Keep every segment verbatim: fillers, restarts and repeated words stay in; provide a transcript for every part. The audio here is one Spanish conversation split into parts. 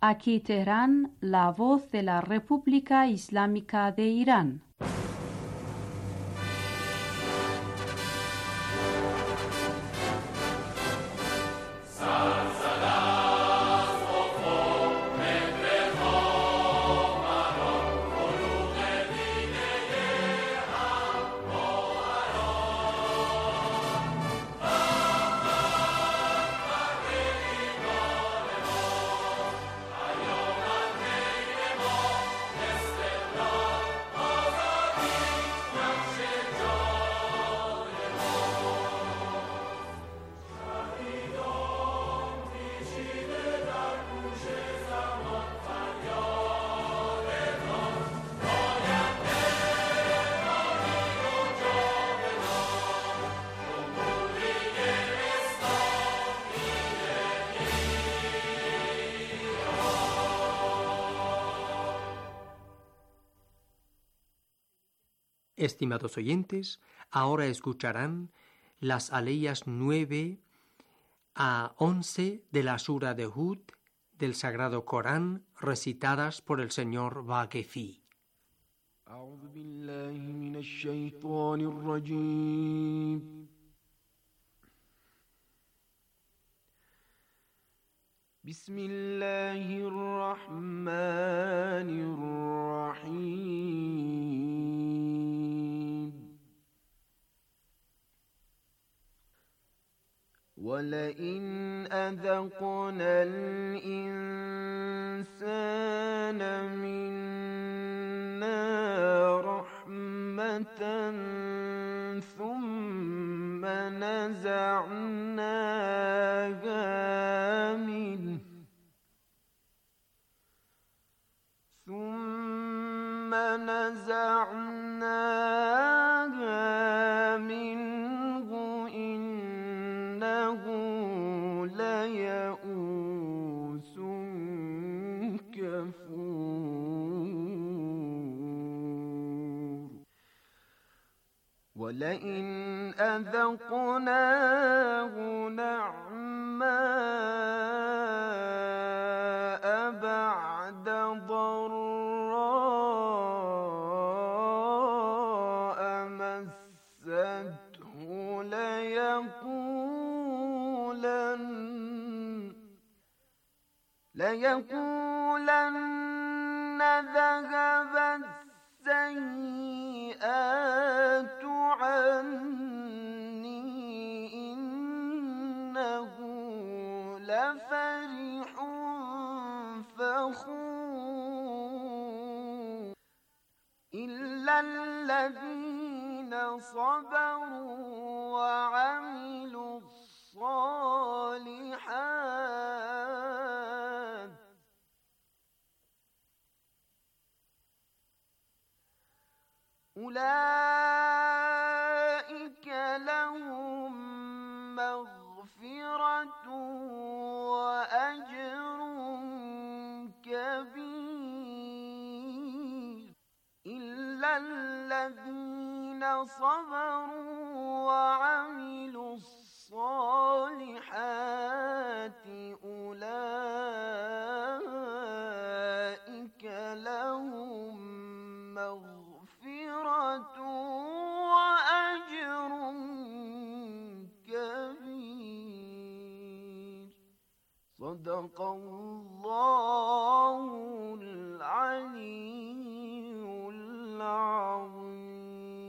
Aquí Teherán, la voz de la República Islámica de Irán. Estimados oyentes, ahora escucharán las aleyas nueve a once de la Sura de Hud del Sagrado Corán recitadas por el señor Vaquefi. أعوذ بالله من الشيطان الرجيم بسم الله الرحمن الرحيم ولئن أذقنا الإنسان منا رحمة ثم نزعناها منه ثم نزعناها منه إنه ليئوس كفور ولئن أذقناه نعماء بعد ضراء مسته ليقولن ليقولن ذهب السيئات عني إنه لفرح فخور إلا الذين صبروا وعملوا الصالحات أولئك لهم مغفرة وأجر كبير إلا الذين صبروا وعملوا الصالحات أولئك لهم مغفرة وأجر كبير صدق الله العلي العظيم.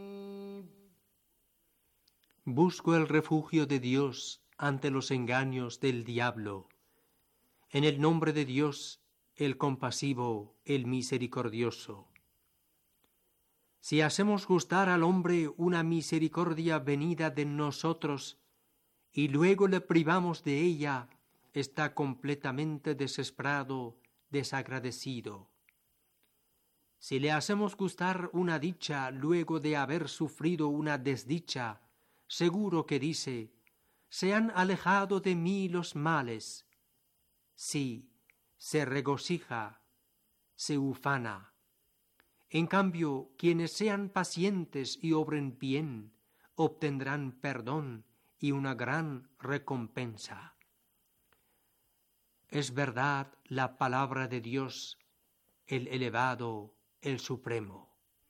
Busco el refugio de Dios ante los engaños del diablo. En el nombre de Dios, el compasivo, el misericordioso. Si hacemos gustar al hombre una misericordia venida de nosotros y luego le privamos de ella, está completamente desesperado, desagradecido. Si le hacemos gustar una dicha luego de haber sufrido una desdicha, seguro que dice: se han alejado de mí los males. Sí, se regocija, se ufana. En cambio, quienes sean pacientes y obren bien, obtendrán perdón y una gran recompensa. es verdad la palabra de Dios, el elevado, el supremo.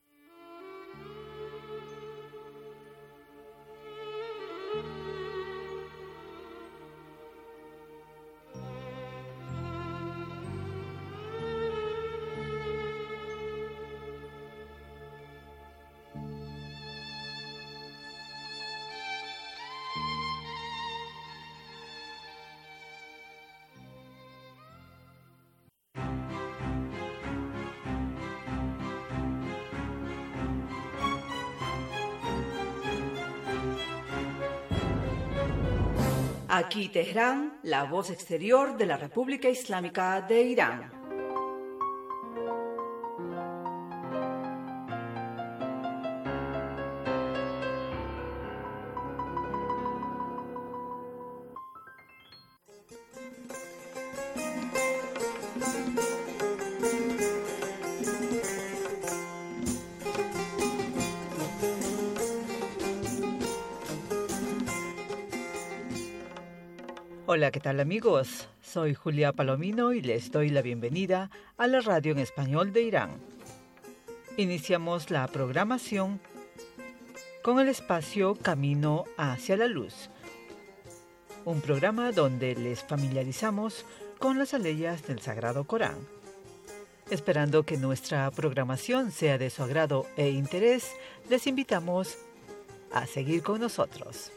Aquí Teherán, la voz exterior de la República Islámica de Irán. Hola, ¿qué tal amigos? Soy Julia Palomino y les doy la bienvenida a la radio en español de Irán. Iniciamos la programación con el espacio Camino hacia la Luz, un programa donde les familiarizamos con las aleyas del Sagrado Corán. Esperando que nuestra programación sea de su agrado e interés, les invitamos a seguir con nosotros.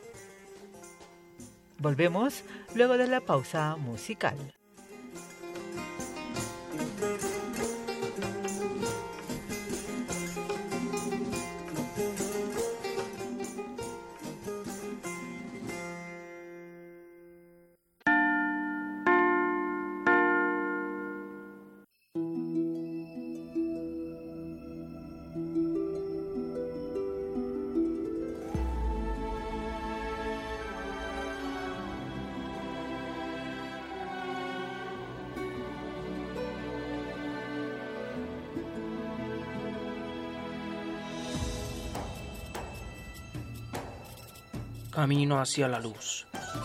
Volvemos luego de la pausa musical. Camino hacia la luz.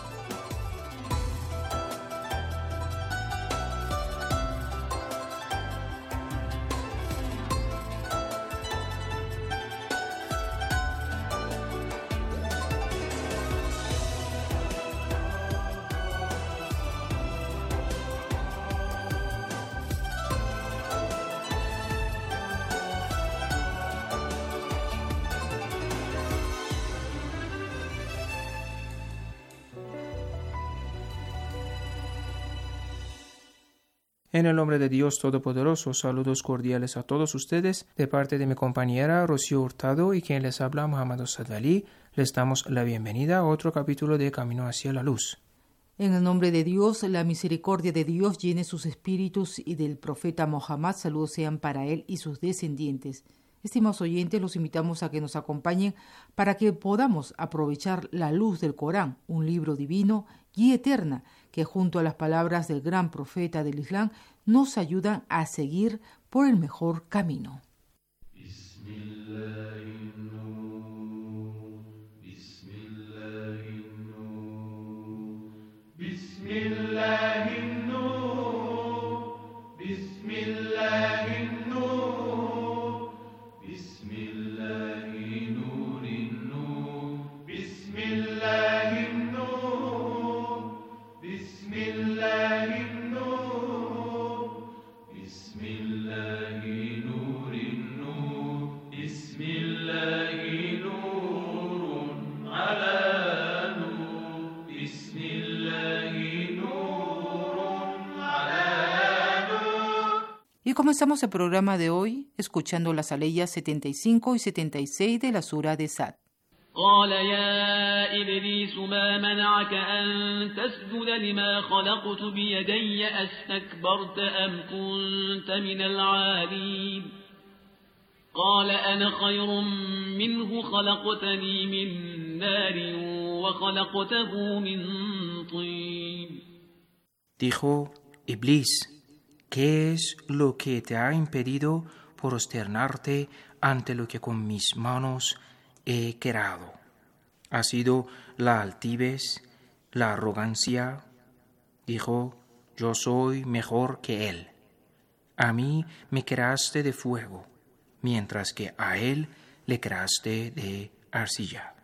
En el nombre de Dios Todopoderoso, saludos cordiales a todos ustedes, de parte de mi compañera Rocío Hurtado y quien les habla Muhammad Osadali, les damos la bienvenida a otro capítulo de Camino hacia la Luz. En el nombre de Dios, la misericordia de Dios llene sus espíritus y del profeta Mohammed, saludos sean para él y sus descendientes. Estimados oyentes, los invitamos a que nos acompañen para que podamos aprovechar la luz del Corán, un libro divino, guía eterna, que junto a las palabras del gran profeta del Islam nos ayudan a seguir por el mejor camino. Y comenzamos el programa de hoy escuchando las aleyas setenta y cinco y setenta y seis de la sura de Sad. قال يا إبليس ما منعك أن تسجد لما خلقت بيدي أستكبرت أم كنت من العالين قال أنا خير منه خلقتني من نار وخلقته من طين. Dijo Iblis, ¿qué es lo que te ha impedido prosternarte ante lo que con mis manos he creado? ¿Ha sido la altivez, la arrogancia? Dijo, yo soy mejor que él. A mí me creaste de fuego, mientras que a él le creaste de arcilla.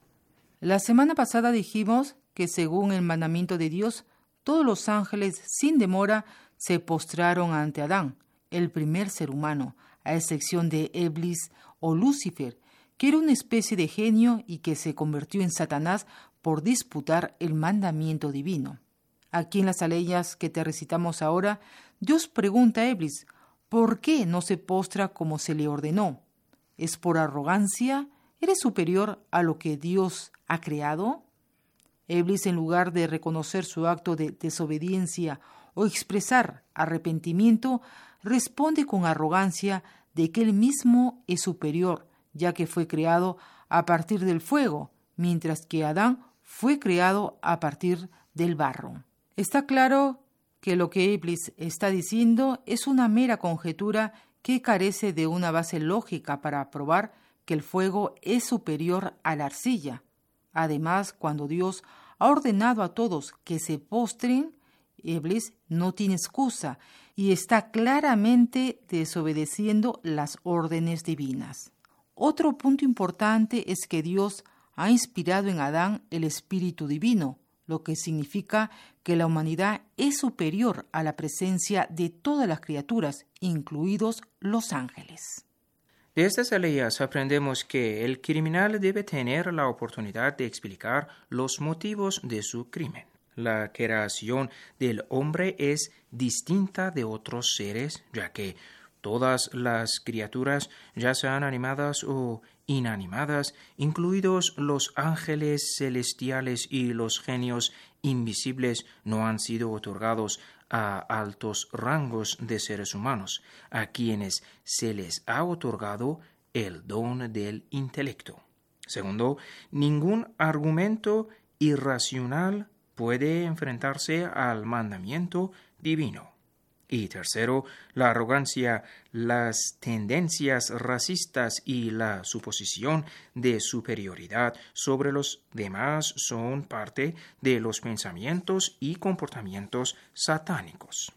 La semana pasada dijimos que según el mandamiento de Dios, todos los ángeles sin demora se postraron ante Adán, el primer ser humano, a excepción de Eblis o Lucifer, que era una especie de genio y que se convirtió en Satanás por disputar el mandamiento divino. Aquí en las aleyas que te recitamos ahora, Dios pregunta a Eblis, ¿por qué no se postra como se le ordenó? ¿Es por arrogancia? ¿Eres superior a lo que Dios ha creado? Eblis, en lugar de reconocer su acto de desobediencia o expresar arrepentimiento, responde con arrogancia de que él mismo es superior, ya que fue creado a partir del fuego, mientras que Adán fue creado a partir del barro. Está claro que lo que Eblis está diciendo es una mera conjetura que carece de una base lógica para probar que el fuego es superior a la arcilla. Además, cuando Dios ha ordenado a todos que se postren, Eblis no tiene excusa y está claramente desobedeciendo las órdenes divinas. Otro punto importante es que Dios ha inspirado en Adán el Espíritu Divino, lo que significa que la humanidad es superior a la presencia de todas las criaturas, incluidos los ángeles. De estas aleyas aprendemos que el criminal debe tener la oportunidad de explicar los motivos de su crimen. La creación del hombre es distinta de otros seres, ya que todas las criaturas, ya sean animadas o inanimadas, incluidos los ángeles celestiales y los genios invisibles, no han sido otorgados a altos rangos de seres humanos, a quienes se les ha otorgado el don del intelecto. Segundo, ningún argumento irracional puede enfrentarse al mandamiento divino. Y tercero, la arrogancia, las tendencias racistas y la suposición de superioridad sobre los demás son parte de los pensamientos y comportamientos satánicos.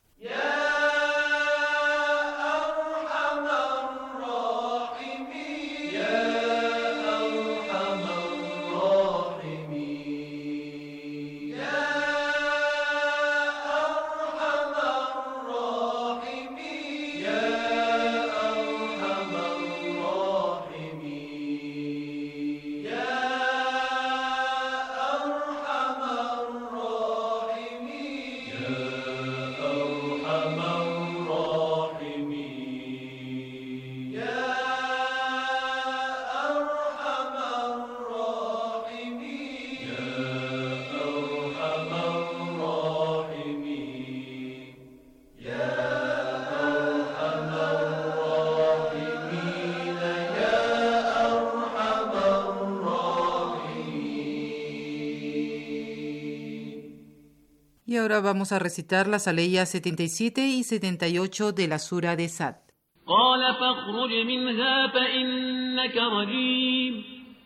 Y ahora vamos a recitar las aleyas setenta y siete y setenta y ocho de la Sura de Sad. قال فاخرج منها فإنك رجيم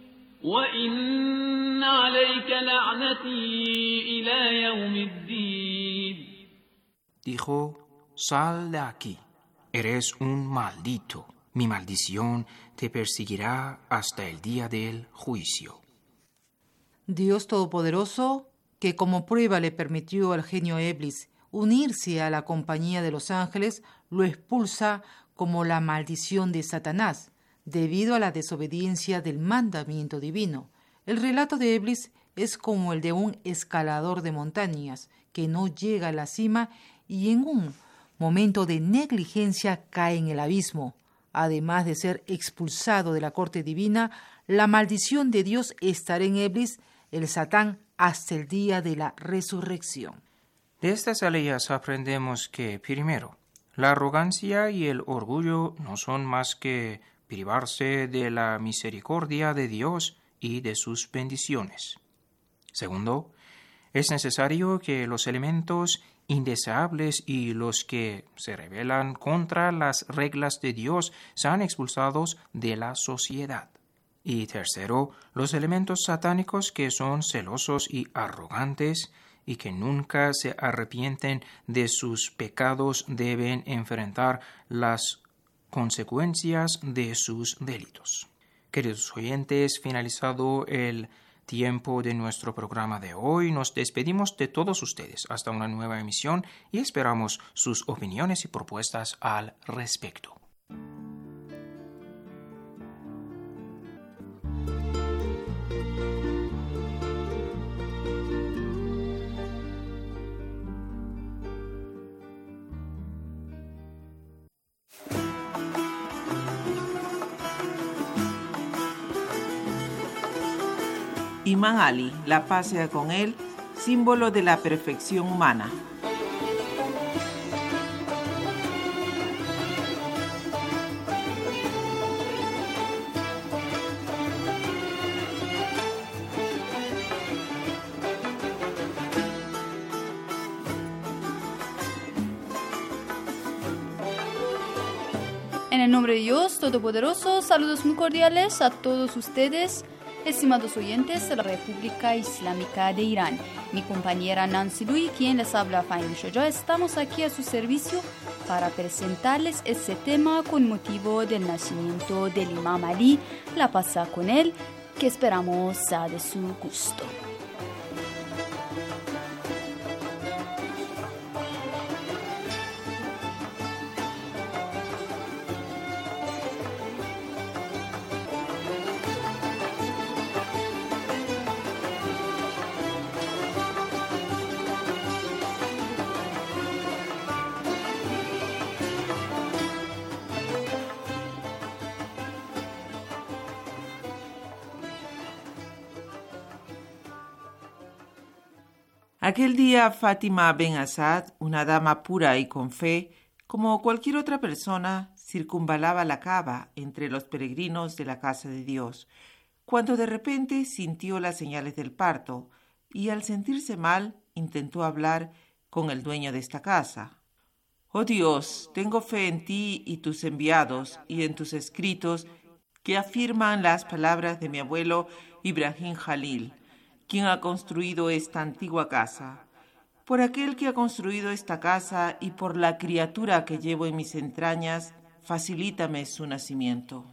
وإن عليك لعنتي إلى يوم الدين. Dijo, sal de aquí, eres un maldito, mi maldición te perseguirá hasta el día del juicio. Dios Todopoderoso, que como prueba le permitió al genio Eblis unirse a la compañía de los ángeles, lo expulsa como la maldición de Satanás, debido a la desobediencia del mandamiento divino. El relato de Eblis es como el de un escalador de montañas que no llega a la cima y en un momento de negligencia cae en el abismo. Además de ser expulsado de la corte divina, la maldición de Dios estará en Eblis, el Satán, hasta el día de la resurrección. De estas aleyas aprendemos que, primero, la arrogancia y el orgullo no son más que privarse de la misericordia de Dios y de sus bendiciones. Segundo, es necesario que los elementos indeseables y los que se rebelan contra las reglas de Dios sean expulsados de la sociedad. Y tercero, los elementos satánicos que son celosos y arrogantes y que nunca se arrepienten de sus pecados deben enfrentar las consecuencias de sus delitos. Queridos oyentes, finalizado el tiempo de nuestro programa de hoy, nos despedimos de todos ustedes hasta una nueva emisión y esperamos sus opiniones y propuestas al respecto. Imán Ali, la paz sea con él, símbolo de la perfección humana. En el nombre de Dios Todopoderoso, saludos muy cordiales a todos ustedes, estimados oyentes de la República Islámica de Irán. Mi compañera Nancy Lui, quien les habla, Fahim Shoja, estamos aquí a su servicio para presentarles este tema con motivo del nacimiento del Imam Ali, la paz sea con él, que esperamos sea de su gusto. Aquel día Fátima Ben Asad, una dama pura y con fe, como cualquier otra persona, circunvalaba la Kaaba entre los peregrinos de la casa de Dios, cuando de repente sintió las señales del parto y al sentirse mal intentó hablar con el dueño de esta casa. «Oh Dios, tengo fe en ti y tus enviados y en tus escritos que afirman las palabras de mi abuelo Ibrahim Jalil, quien ha construido esta antigua casa. Por aquel que ha construido esta casa y por la criatura que llevo en mis entrañas, facilítame su nacimiento».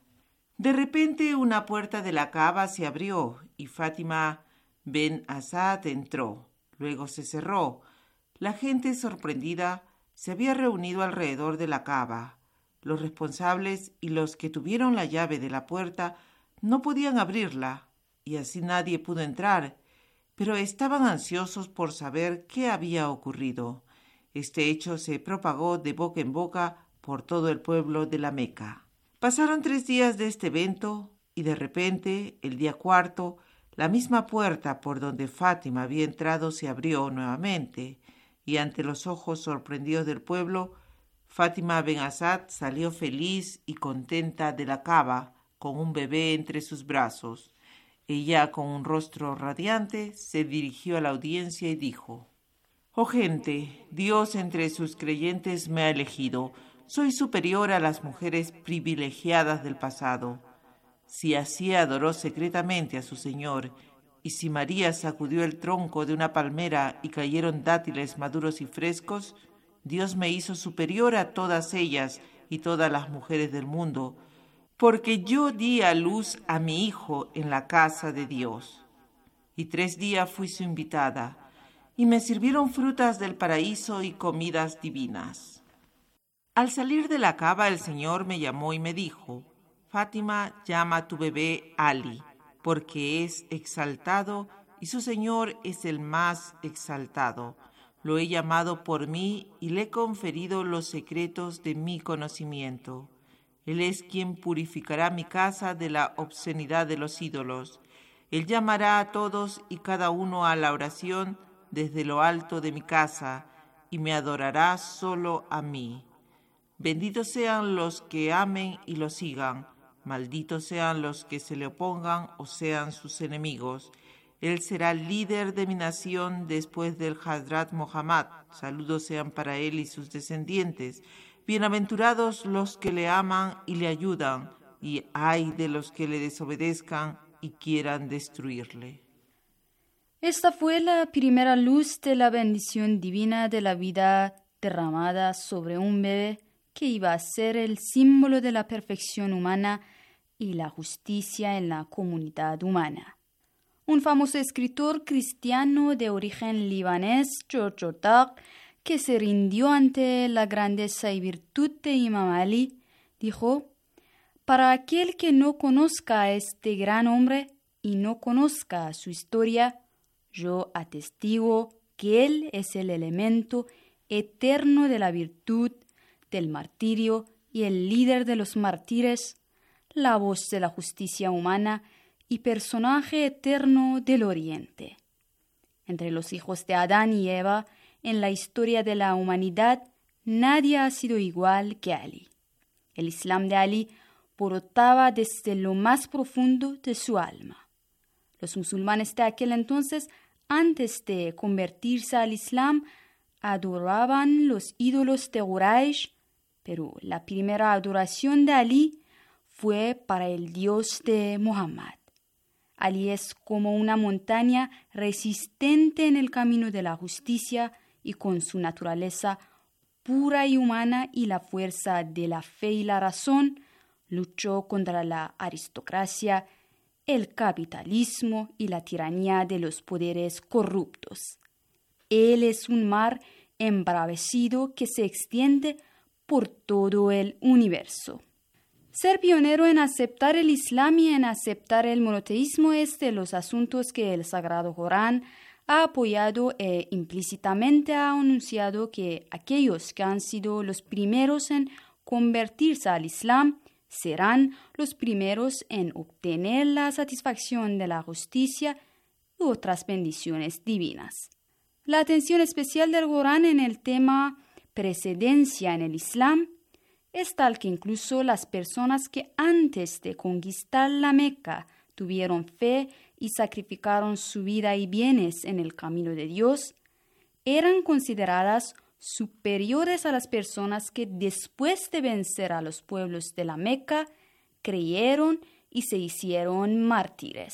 De repente una puerta de la Kaaba se abrió y Fátima Ben Asad entró. Luego se cerró. La gente sorprendida se había reunido alrededor de la Kaaba. Los responsables y los que tuvieron la llave de la puerta no podían abrirla, y así nadie pudo entrar, pero estaban ansiosos por saber qué había ocurrido. Este hecho se propagó de boca en boca por todo el pueblo de la Meca. Pasaron tres días de este evento y de repente, el día cuarto, la misma puerta por donde Fátima había entrado se abrió nuevamente y ante los ojos sorprendidos del pueblo, Fátima Ben Asad salió feliz y contenta de la Kaaba con un bebé entre sus brazos. Ella, con un rostro radiante, se dirigió a la audiencia y dijo: «Oh gente, Dios entre sus creyentes me ha elegido. Soy superior a las mujeres privilegiadas del pasado. Si así adoró secretamente a su Señor, y si María sacudió el tronco de una palmera y cayeron dátiles maduros y frescos, Dios me hizo superior a todas ellas y todas las mujeres del mundo, porque yo di a luz a mi hijo en la casa de Dios. Y tres días fui su invitada, y me sirvieron frutas del paraíso y comidas divinas. Al salir de la Kaaba, el Señor me llamó y me dijo: Fátima, llama a tu bebé Ali, porque es exaltado y su Señor es el más exaltado. Lo he llamado por mí y le he conferido los secretos de mi conocimiento. Él es quien purificará mi casa de la obscenidad de los ídolos. Él llamará a todos y cada uno a la oración desde lo alto de mi casa y me adorará solo a mí. Benditos sean los que amen y lo sigan, malditos sean los que se le opongan o sean sus enemigos. Él será líder de mi nación después del Hazrat Muhammad. Saludos sean para él y sus descendientes. Bienaventurados los que le aman y le ayudan, y ay de los que le desobedezcan y quieran destruirle. Esta fue la primera luz de la bendición divina de la vida derramada sobre un bebé que iba a ser el símbolo de la perfección humana y la justicia en la comunidad humana. Un famoso escritor cristiano de origen libanés, George Ortag, que se rindió ante la grandeza y virtud de Imam Ali, dijo: «Para aquel que no conozca a este gran hombre y no conozca su historia, yo atestigo que él es el elemento eterno de la virtud, del martirio y el líder de los mártires, la voz de la justicia humana y personaje eterno del Oriente. Entre los hijos de Adán y Eva, en la historia de la humanidad, nadie ha sido igual que Ali. El Islam de Ali brotaba desde lo más profundo de su alma. Los musulmanes de aquel entonces, antes de convertirse al Islam, adoraban los ídolos de Quraysh, pero la primera adoración de Ali fue para el Dios de Muhammad. Ali es como una montaña resistente en el camino de la justicia y con su naturaleza pura y humana y la fuerza de la fe y la razón, luchó contra la aristocracia, el capitalismo y la tiranía de los poderes corruptos. Él es un mar embravecido que se extiende por todo el universo. Ser pionero en aceptar el Islam y en aceptar el monoteísmo es de los asuntos que el Sagrado Corán ha apoyado e implícitamente ha anunciado que aquellos que han sido los primeros en convertirse al Islam serán los primeros en obtener la satisfacción de la justicia y otras bendiciones divinas. La atención especial del Corán en el tema precedencia en el Islam es tal que incluso las personas que antes de conquistar la Meca tuvieron fe y sacrificaron su vida y bienes en el camino de Dios, eran consideradas superiores a las personas que después de vencer a los pueblos de la Meca, creyeron y se hicieron mártires.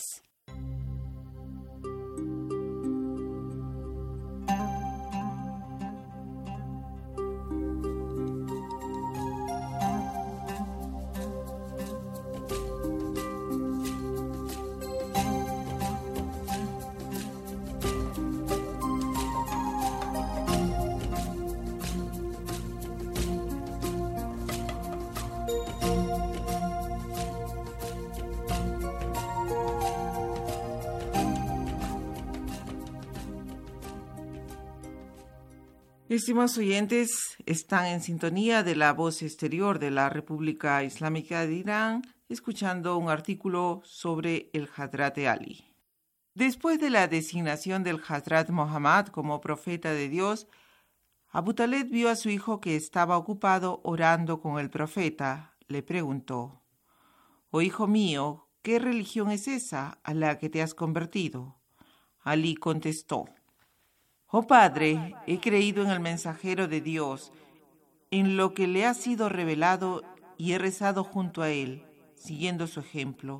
Estimados oyentes, están en sintonía de la voz exterior de la República Islámica de Irán, escuchando un artículo sobre el Hadrat Ali. Después de la designación del Hadrat Muhammad como profeta de Dios, Abu Taleb vio a su hijo que estaba ocupado orando con el profeta. Le preguntó: «Oh hijo mío, ¿qué religión es esa a la que te has convertido?». Ali contestó: «Oh padre, he creído en el mensajero de Dios, en lo que le ha sido revelado y he rezado junto a él, siguiendo su ejemplo».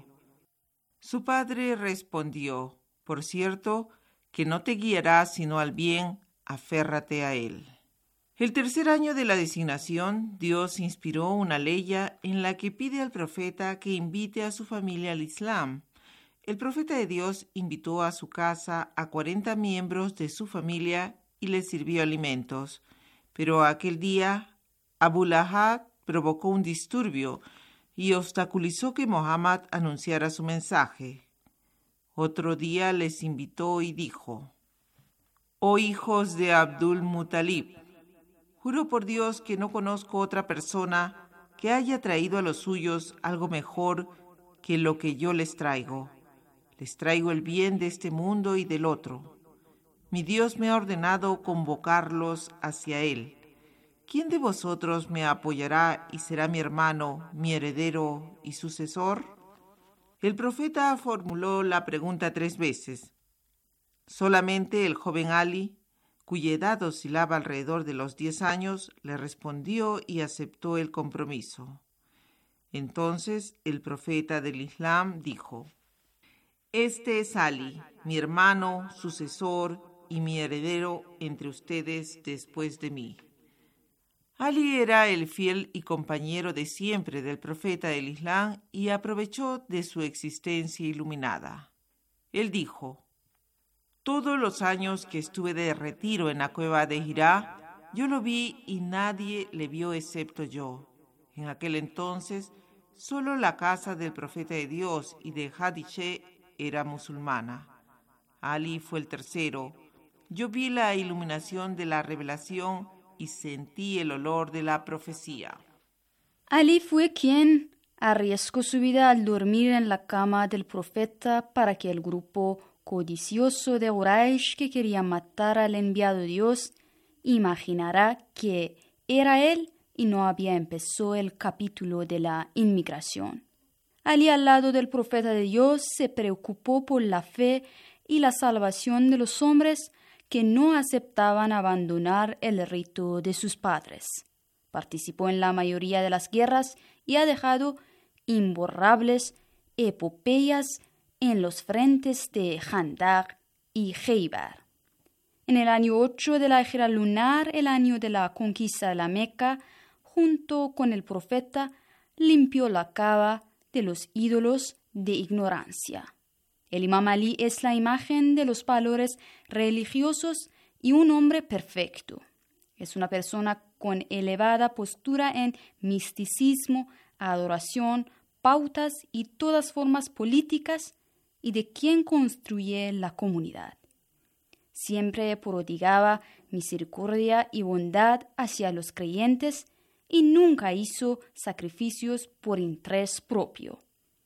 Su padre respondió: «Por cierto, que no te guiará sino al bien, aférrate a él». El tercer año de la designación, Dios inspiró una ley en la que pide al profeta que invite a su familia al Islam. El profeta de Dios invitó a su casa a cuarenta miembros de su familia y les sirvió alimentos. Pero aquel día, Abu Lahab provocó un disturbio y obstaculizó que Muhammad anunciara su mensaje. Otro día les invitó y dijo: «Oh hijos de Abdul Muttalib, juro por Dios que no conozco otra persona que haya traído a los suyos algo mejor que lo que yo les traigo. Les traigo el bien de este mundo y del otro. Mi Dios me ha ordenado convocarlos hacia Él. ¿Quién de vosotros me apoyará y será mi hermano, mi heredero y sucesor?». El profeta formuló la pregunta tres veces. Solamente el joven Ali, cuya edad oscilaba alrededor de los diez años, le respondió y aceptó el compromiso. Entonces el profeta del Islam dijo: Este es Ali, mi hermano, sucesor y mi heredero entre ustedes después de mí. Ali era el fiel y compañero de siempre del profeta del Islam y aprovechó de su existencia iluminada. Él dijo: todos los años que estuve de retiro en la cueva de Hira, yo lo vi y nadie le vio excepto yo. En aquel entonces, solo la casa del profeta de Dios y de Khadija era musulmana. Ali fue el tercero. Yo vi la iluminación de la revelación y sentí el olor de la profecía. Ali fue quien arriesgó su vida al dormir en la cama del profeta para que el grupo codicioso de Quraysh que quería matar al enviado de Dios imaginara que era él y no había empezado el capítulo de la inmigración. Ali, al lado del profeta de Dios, se preocupó por la fe y la salvación de los hombres que no aceptaban abandonar el rito de sus padres. Participó en la mayoría de las guerras y ha dejado imborrables epopeyas en los frentes de Khandaq y Khaybar. En el año ocho de la Hijra lunar, el año de la conquista de la Meca, junto con el profeta, limpió la cava de los ídolos de ignorancia. El Imam Ali es la imagen de los valores religiosos y un hombre perfecto. Es una persona con elevada postura en misticismo, adoración, pautas y todas formas políticas y de quien construye la comunidad. Siempre prodigaba misericordia y bondad hacia los creyentes y nunca hizo sacrificios por interés propio.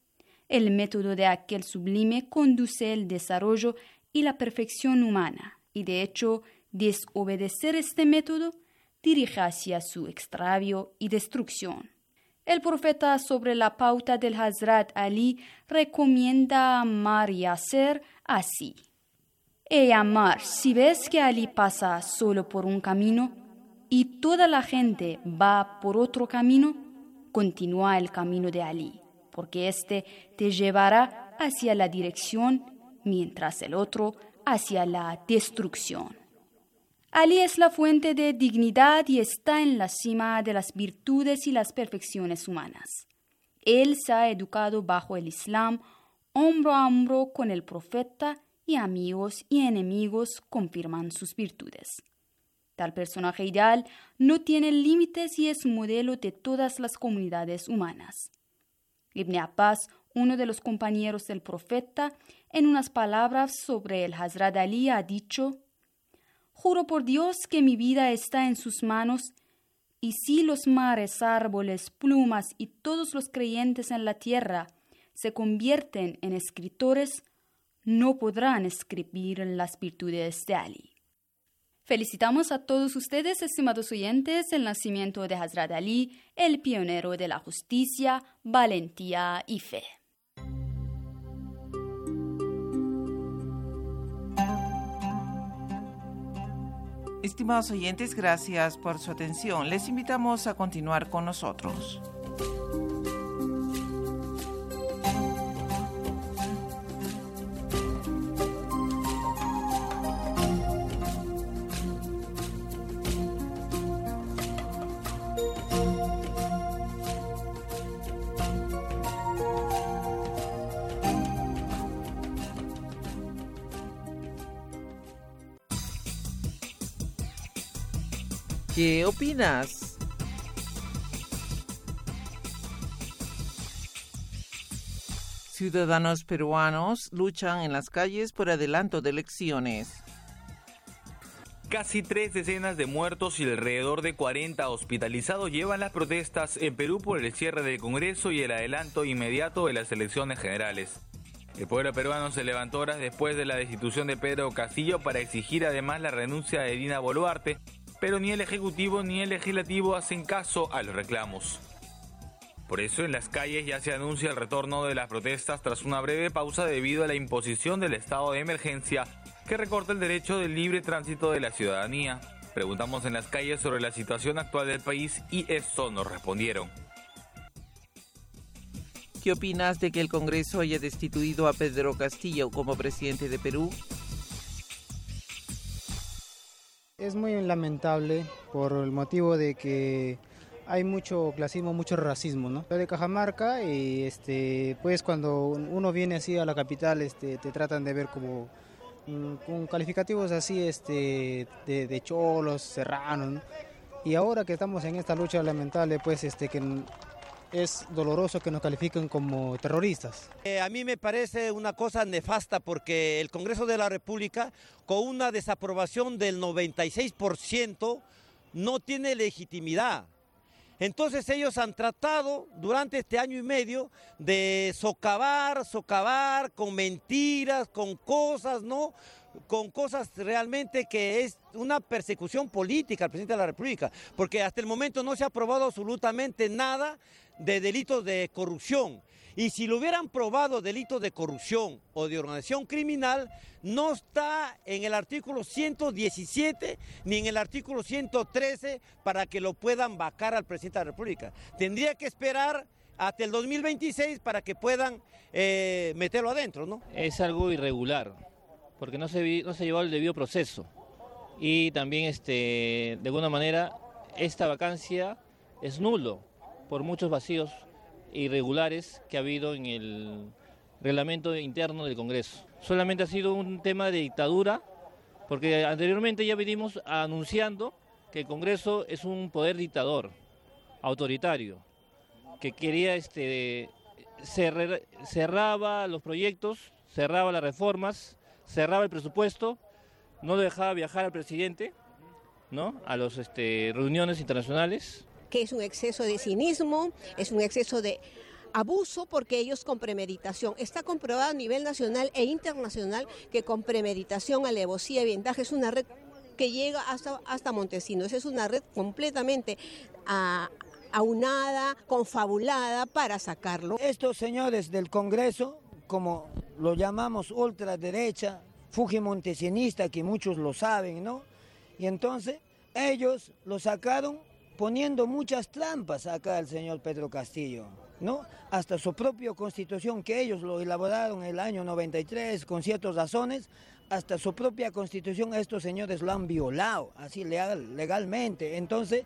El método de aquel sublime conduce el desarrollo y la perfección humana, y de hecho, desobedecer este método dirige hacia su extravío y destrucción. El profeta, sobre la pauta del Hazrat Ali, recomienda a Ammar y Yasser así: Ey Ammar, si ves que Ali pasa solo por un camino y toda la gente va por otro camino, continúa el camino de Ali, porque éste te llevará hacia la dirección, mientras el otro hacia la destrucción. Ali es la fuente de dignidad y está en la cima de las virtudes y las perfecciones humanas. Él se ha educado bajo el Islam, hombro a hombro con el profeta, y amigos y enemigos confirman sus virtudes. Tal personaje ideal no tiene límites y es modelo de todas las comunidades humanas. Ibn Abbas, uno de los compañeros del profeta, en unas palabras sobre el Hazrat Ali ha dicho: Juro por Dios que mi vida está en sus manos, y si los mares, árboles, plumas y todos los creyentes en la tierra se convierten en escritores, no podrán escribir las virtudes de Ali. Felicitamos a todos ustedes, estimados oyentes, el nacimiento de Hazrat Ali, el pionero de la justicia, valentía y fe. Estimados oyentes, gracias por su atención. Les invitamos a continuar con nosotros. ¿Qué opinas? Ciudadanos peruanos luchan en las calles por adelanto de elecciones. Casi tres decenas de muertos y alrededor de cuarenta hospitalizados llevan las protestas en Perú por el cierre del Congreso y el adelanto inmediato de las elecciones generales. El pueblo peruano se levantó horas después de la destitución de Pedro Castillo para exigir además la renuncia de Dina Boluarte, pero ni el Ejecutivo ni el Legislativo hacen caso a los reclamos. Por eso en las calles ya se anuncia el retorno de las protestas tras una breve pausa debido a la imposición del estado de emergencia que recorta el derecho del libre tránsito de la ciudadanía. Preguntamos en las calles sobre la situación actual del país y esto nos respondieron. ¿Qué opinas de que el Congreso haya destituido a Pedro Castillo como presidente de Perú? Es muy lamentable por el motivo de que hay mucho clasismo, mucho racismo, ¿no? Soy de Cajamarca y este, pues cuando uno viene así a la capital, este, te tratan de ver como con calificativos así este, de, de cholos, serranos, ¿no? Y ahora que estamos en esta lucha lamentable, pues este, que es doloroso que nos califiquen como terroristas. Eh, a mí me parece una cosa nefasta porque el Congreso de la República, con una desaprobación del noventa y seis por ciento, no tiene legitimidad. Entonces ellos han tratado durante este año y medio de socavar, socavar con mentiras, con cosas, ¿no? Con cosas realmente que es una persecución política al presidente de la República, porque hasta el momento no se ha aprobado absolutamente nada de delitos de corrupción. Y si lo hubieran probado delitos de corrupción o de organización criminal, no está en el artículo ciento diecisiete ni en el artículo ciento trece para que lo puedan vacar al presidente de la República. Tendría que esperar hasta el dos mil veintiséis para que puedan eh, meterlo adentro, ¿no? Es algo irregular, porque no se, no se llevó el debido proceso. Y también, este, de alguna manera, esta vacancia es nulo por muchos vacíos irregulares que ha habido en el reglamento interno del Congreso. Solamente ha sido un tema de dictadura, porque anteriormente ya venimos anunciando que el Congreso es un poder dictador, autoritario, que quería, este, cerrar, cerraba los proyectos, cerraba las reformas, cerraba el presupuesto, no lo dejaba viajar al presidente, ¿no?, a las este, reuniones internacionales. Que es un exceso de cinismo, es un exceso de abuso, porque ellos con premeditación, está comprobado a nivel nacional e internacional que con premeditación, alevosía y ventaja es una red que llega hasta, hasta Montesinos, es una red completamente a, aunada, confabulada para sacarlo. Estos señores del Congreso, como lo llamamos ultraderecha, fujimontesianista, que muchos lo saben, ¿no? Y entonces ellos lo sacaron poniendo muchas trampas acá al señor Pedro Castillo, ¿no? Hasta su propia constitución, que ellos lo elaboraron en el año noventa y tres con ciertas razones, hasta su propia constitución estos señores lo han violado, así legal, legalmente. Entonces,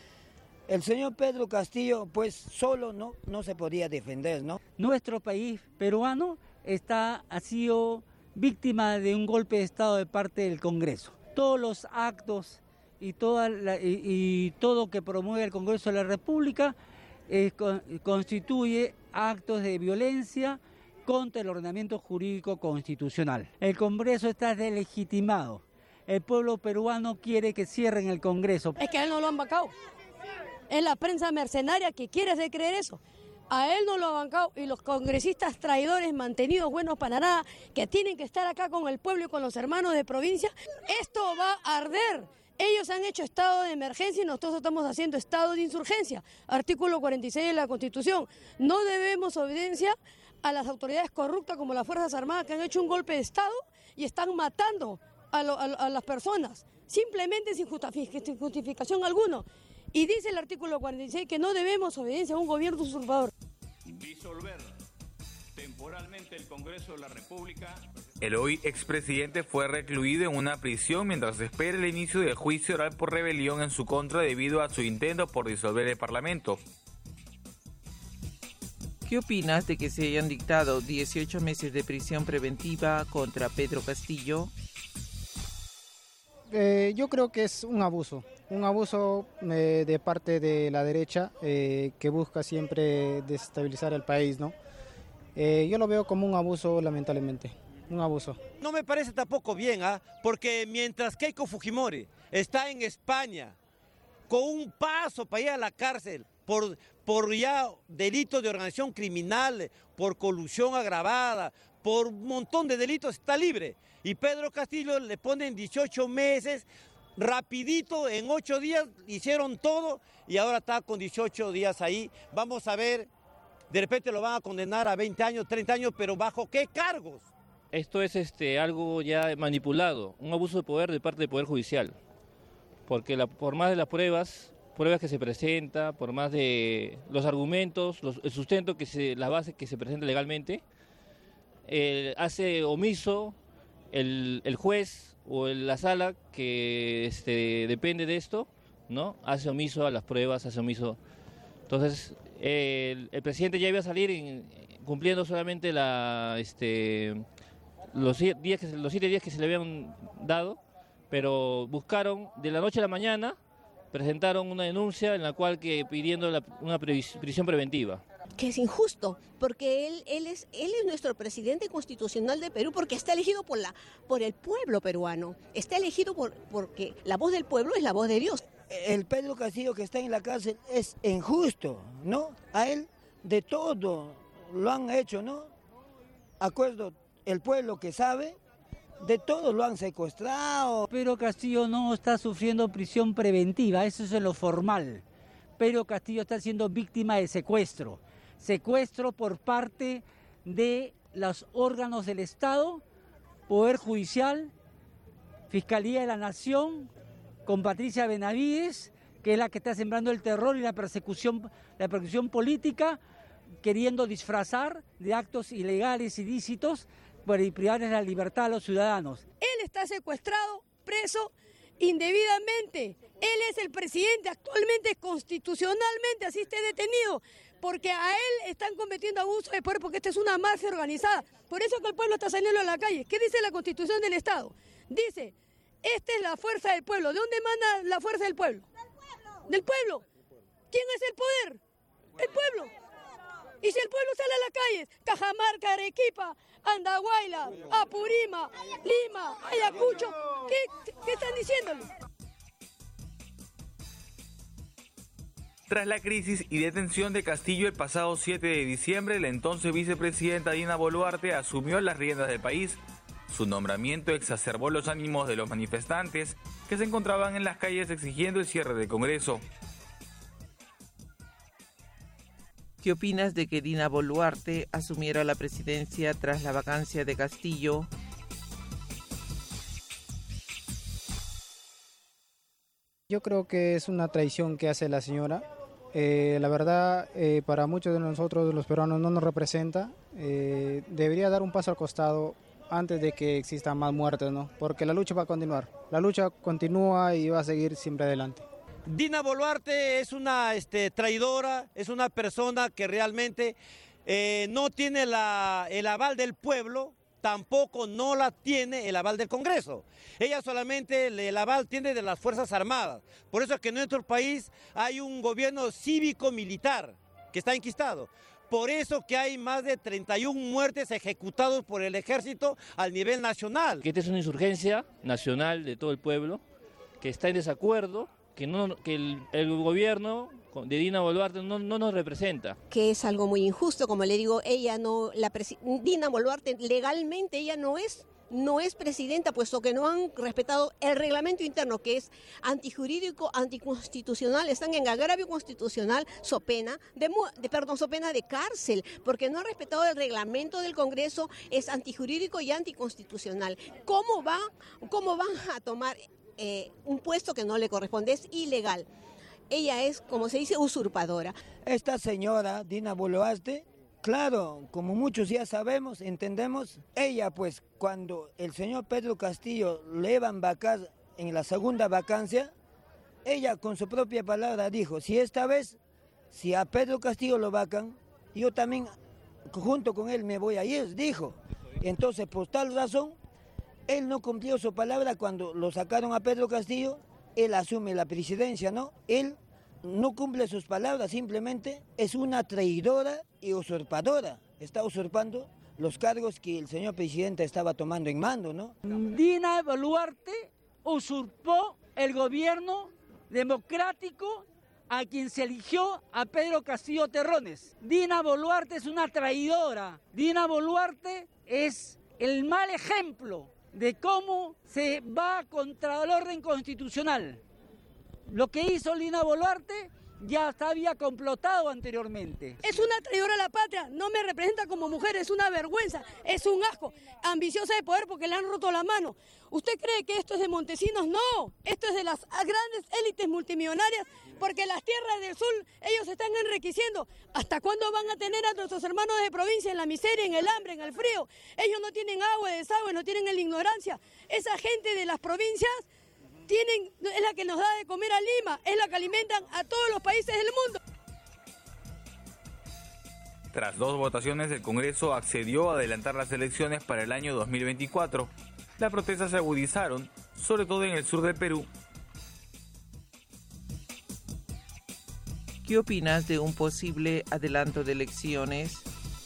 el señor Pedro Castillo, pues solo no, no se podía defender, ¿no? Nuestro país peruano está, ha sido víctima de un golpe de Estado de parte del Congreso. Todos los actos y, toda la, y, y todo que promueve el Congreso de la República eh, con, constituye actos de violencia contra el ordenamiento jurídico constitucional. El Congreso está deslegitimado. El pueblo peruano quiere que cierren el Congreso. Es que a él no lo han vacado. Es la prensa mercenaria que quiere hacer creer eso. A él no lo han bancado, y los congresistas traidores, mantenidos buenos para nada, que tienen que estar acá con el pueblo y con los hermanos de provincia, esto va a arder. Ellos han hecho estado de emergencia y nosotros estamos haciendo estado de insurgencia. Artículo cuarenta y seis de la Constitución. No debemos obediencia a las autoridades corruptas como las Fuerzas Armadas, que han hecho un golpe de Estado y están matando a, lo, a, a las personas, simplemente sin justificación alguna. Y dice el artículo cuarenta y seis que no debemos obediencia a un gobierno usurpador. Disolver temporalmente el Congreso de la República. El hoy expresidente fue recluido en una prisión mientras espera el inicio del juicio oral por rebelión en su contra debido a su intento por disolver el Parlamento. ¿Qué opinas de que se hayan dictado dieciocho meses de prisión preventiva contra Pedro Castillo? Eh, yo creo que es un abuso, un abuso eh, de parte de la derecha eh, que busca siempre desestabilizar el país, ¿no? Eh, yo lo veo como un abuso, lamentablemente, un abuso. No me parece tampoco bien, ¿ah? Porque mientras Keiko Fujimori está en España con un paso para ir a la cárcel por, por ya delitos de organización criminal, por colusión agravada, por un montón de delitos, está libre. Y Pedro Castillo le ponen dieciocho meses, rapidito, en ocho días hicieron todo y ahora está con dieciocho días ahí. Vamos a ver, de repente lo van a condenar a veinte años, treinta años, pero ¿bajo qué cargos? Esto es este, algo ya manipulado, un abuso de poder de parte del Poder Judicial, porque la, por más de las pruebas pruebas que se presenta, por más de los argumentos, los, el sustento, que se, la base que se presenta legalmente, eh, hace omiso el, el juez o el, la sala que este, depende de esto, ¿no? Hace omiso a las pruebas, hace omiso. Entonces, eh, el, el presidente ya iba a salir en, cumpliendo solamente la, este, los, días que, los siete días que se le habían dado, pero buscaron de la noche a la mañana, presentaron una denuncia en la cual que pidiendo la, una prisión preventiva. Que es injusto, porque él, él, es, él es nuestro presidente constitucional de Perú, porque está elegido por, la, por el pueblo peruano, está elegido por, porque la voz del pueblo es la voz de Dios. El Pedro Castillo que está en la cárcel es injusto, ¿no? A él de todo lo han hecho, ¿no? Acuerdo, el pueblo que sabe, de todo lo han secuestrado. Pedro Castillo no está sufriendo prisión preventiva, eso es en lo formal. Pedro Castillo está siendo víctima de secuestro. Secuestro por parte de los órganos del Estado, Poder Judicial, Fiscalía de la Nación, con Patricia Benavides, que es la que está sembrando el terror y la persecución, la persecución política, queriendo disfrazar de actos ilegales, ilícitos, para privarles la libertad a los ciudadanos. Él está secuestrado, preso indebidamente. Él es el presidente, actualmente, constitucionalmente, así esté detenido, porque a él están cometiendo abuso de poder, porque esta es una mafia organizada. Por eso que el pueblo está saliendo a la calle. ¿Qué dice la Constitución del Estado? Dice, esta es la fuerza del pueblo. ¿De dónde manda la fuerza del pueblo? Del pueblo. ¿Del pueblo? ¿Quién es el poder? El pueblo. Y si el pueblo sale a la calle, Cajamarca, Arequipa, Andahuayla, Apurima, Lima, Ayacucho, ¿qué, qué están diciéndole? Tras la crisis y detención de Castillo el pasado siete de diciembre, la entonces vicepresidenta Dina Boluarte asumió las riendas del país. Su nombramiento exacerbó los ánimos de los manifestantes que se encontraban en las calles exigiendo el cierre del Congreso. ¿Qué opinas de que Dina Boluarte asumiera la presidencia tras la vacancia de Castillo? Yo creo que es una traición que hace la señora. Eh, la verdad, eh, para muchos de nosotros, los peruanos, no nos representa. Eh, debería dar un paso al costado antes de que existan más muertes, ¿no? Porque la lucha va a continuar. La lucha continúa y va a seguir siempre adelante. Dina Boluarte es una este, traidora, es una persona que realmente eh, no tiene la, el aval del pueblo, tampoco no la tiene el aval del Congreso. Ella solamente el aval tiene de las Fuerzas Armadas. Por eso es que en nuestro país hay un gobierno cívico-militar que está enquistado. Por eso que hay más de treinta y una muertes ejecutados por el ejército al nivel nacional. Que esta es una insurgencia nacional de todo el pueblo, que está en desacuerdo, que, no, que el, el gobierno de Dina Boluarte no, no nos representa. Que es algo muy injusto, como le digo, ella no, la Dina Boluarte legalmente ella no es, no es presidenta, puesto que no han respetado el reglamento interno, que es antijurídico, anticonstitucional, están en agravio constitucional, so pena de, de, perdón, so pena de cárcel, porque no han respetado el reglamento del Congreso, es antijurídico y anticonstitucional. ¿Cómo va, cómo van a tomar Eh, un puesto que no le corresponde? Es ilegal. Ella es, como se dice, usurpadora. Esta señora, Dina Boluarte, claro, como muchos ya sabemos, entendemos, ella pues cuando el señor Pedro Castillo le iban a vacar en la segunda vacancia, ella con su propia palabra dijo, si esta vez, si a Pedro Castillo lo vacan, yo también junto con él me voy a ir, dijo. Entonces, por tal razón, él no cumplió su palabra cuando lo sacaron a Pedro Castillo, él asume la presidencia, ¿no? Él no cumple sus palabras, simplemente es una traidora y usurpadora. Está usurpando los cargos que el señor presidente estaba tomando en mando, ¿no? Dina Boluarte usurpó el gobierno democrático a quien se eligió a Pedro Castillo Terrones. Dina Boluarte es una traidora. Dina Boluarte es el mal ejemplo de cómo se va contra el orden constitucional. Lo que hizo Dina Boluarte ya hasta había complotado anteriormente. Es una traidora a la patria, no me representa como mujer, es una vergüenza, es un asco, ambiciosa de poder porque le han roto la mano. ¿Usted cree que esto es de Montesinos? No, esto es de las grandes élites multimillonarias, porque las tierras del sur ellos están enriqueciendo. ¿Hasta cuándo van a tener a nuestros hermanos de provincia en la miseria, en el hambre, en el frío? Ellos no tienen agua, desagüe, no tienen la ignorancia. Esa gente de las provincias tienen, es la que nos da de comer a Lima, es la que alimentan a todos los países del mundo. Tras dos votaciones, el Congreso accedió a adelantar las elecciones para el año dos mil veinticuatro. Las protestas se agudizaron, sobre todo en el sur del Perú. ¿Qué opinas de un posible adelanto de elecciones?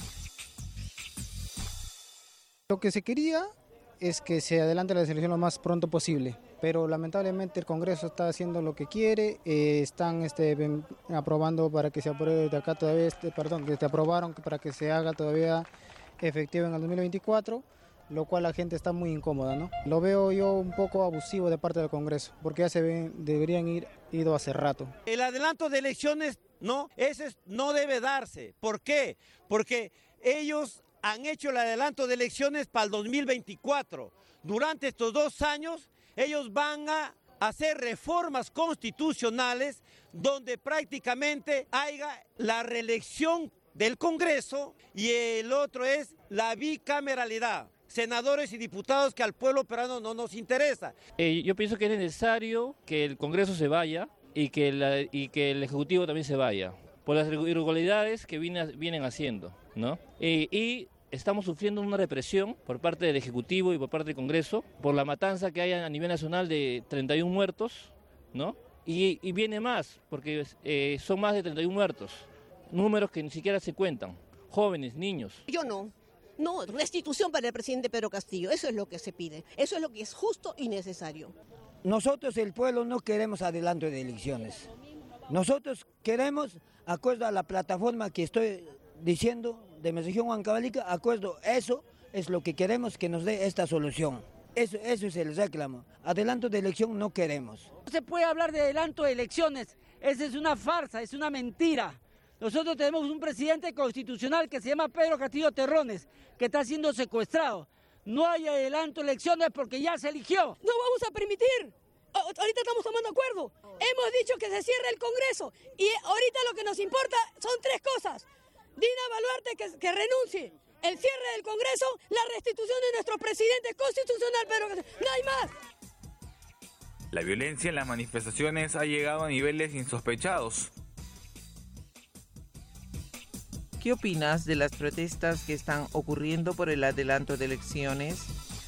Lo que se quería es que se adelante la elección lo más pronto posible, pero lamentablemente el Congreso está haciendo lo que quiere, eh, están este, aprobando para que se apruebe de acá todavía, este, perdón, que se aprobaron para que se haga todavía efectivo en el dos mil veinticuatro, lo cual la gente está muy incómoda, ¿no? Lo veo yo un poco abusivo de parte del Congreso, porque ya se ven, deberían ir ido hace rato. El adelanto de elecciones, no, ese no debe darse. ¿Por qué? Porque ellos han hecho el adelanto de elecciones para el dos mil veinticuatro. Durante estos dos años, ellos van a hacer reformas constitucionales donde prácticamente haya la reelección del Congreso y el otro es la bicameralidad. Senadores y diputados que al pueblo peruano no nos interesa. Eh, yo pienso que es necesario que el Congreso se vaya y que, la, y que el Ejecutivo también se vaya, por las irregularidades que viene, vienen haciendo, ¿no? Eh, y estamos sufriendo una represión por parte del Ejecutivo y por parte del Congreso, por la matanza que hay a nivel nacional de treinta y uno muertos, ¿no? Y, y viene más, porque eh, son más de treinta y uno muertos, números que ni siquiera se cuentan, jóvenes, niños. Yo no. No, restitución para el presidente Pedro Castillo, eso es lo que se pide, eso es lo que es justo y necesario. Nosotros el pueblo no queremos adelanto de elecciones, nosotros queremos, acuerdo a la plataforma que estoy diciendo de mi región Huancavelica, acuerdo, eso es lo que queremos que nos dé esta solución, eso, eso es el reclamo, adelanto de elección no queremos. No se puede hablar de adelanto de elecciones, esa es una farsa, es una mentira. Nosotros tenemos un presidente constitucional que se llama Pedro Castillo Terrones, que está siendo secuestrado. No hay adelanto de elecciones porque ya se eligió. No vamos a permitir. Ahorita estamos tomando acuerdo. Hemos dicho que se cierre el Congreso y ahorita lo que nos importa son tres cosas. Dina Boluarte que, que renuncie, el cierre del Congreso, la restitución de nuestro presidente constitucional Pedro Castillo. No hay más. La violencia en las manifestaciones ha llegado a niveles insospechados. ¿Qué opinas de las protestas que están ocurriendo por el adelanto de elecciones?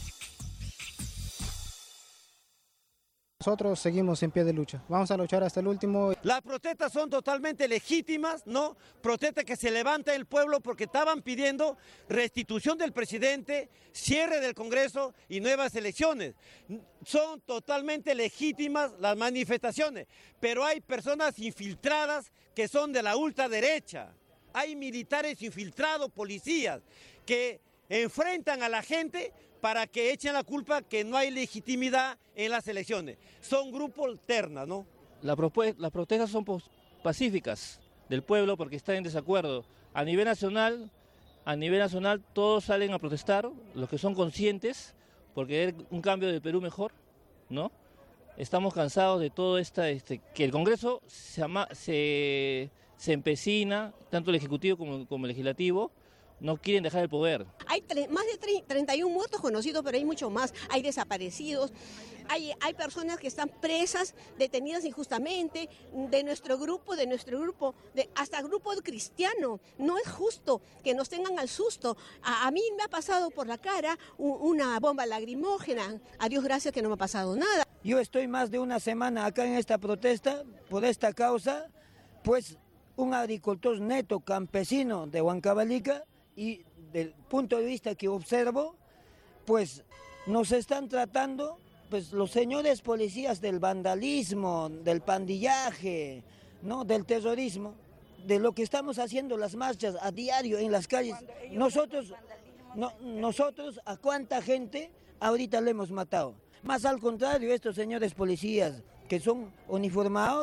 Nosotros seguimos en pie de lucha, vamos a luchar hasta el último. Las protestas son totalmente legítimas, ¿no? Protestas que se levanta el pueblo porque estaban pidiendo restitución del presidente, cierre del Congreso y nuevas elecciones. Son totalmente legítimas las manifestaciones, pero hay personas infiltradas que son de la ultraderecha. Hay militares infiltrados, policías, que enfrentan a la gente para que echen la culpa que no hay legitimidad en las elecciones. Son grupos alternos, ¿no? La las protestas son pacíficas del pueblo porque están en desacuerdo. A nivel nacional, a nivel nacional todos salen a protestar, los que son conscientes, porque es un cambio del Perú mejor, ¿no? Estamos cansados de todo esta, este, que el Congreso se, ama, se, se empecina, tanto el Ejecutivo como, como el Legislativo, no quieren dejar el poder. Hay más de treinta y uno muertos conocidos, pero hay mucho más. Hay desaparecidos, hay, hay personas que están presas, detenidas injustamente, de nuestro grupo, de nuestro grupo, de, hasta grupo cristiano. No es justo que nos tengan al susto. A, a mí me ha pasado por la cara un, una bomba lacrimógena. A Dios gracias que no me ha pasado nada. Yo estoy más de una semana acá en esta protesta por esta causa, pues un agricultor neto, campesino de Huancavelica, y del punto de vista que observo, pues nos están tratando pues los señores policías del vandalismo, del pandillaje, ¿no? Del terrorismo, de lo que estamos haciendo las marchas a diario en las calles. Nosotros, no, nosotros a cuánta gente ahorita le hemos matado. Más al contrario, estos señores policías que son uniformados,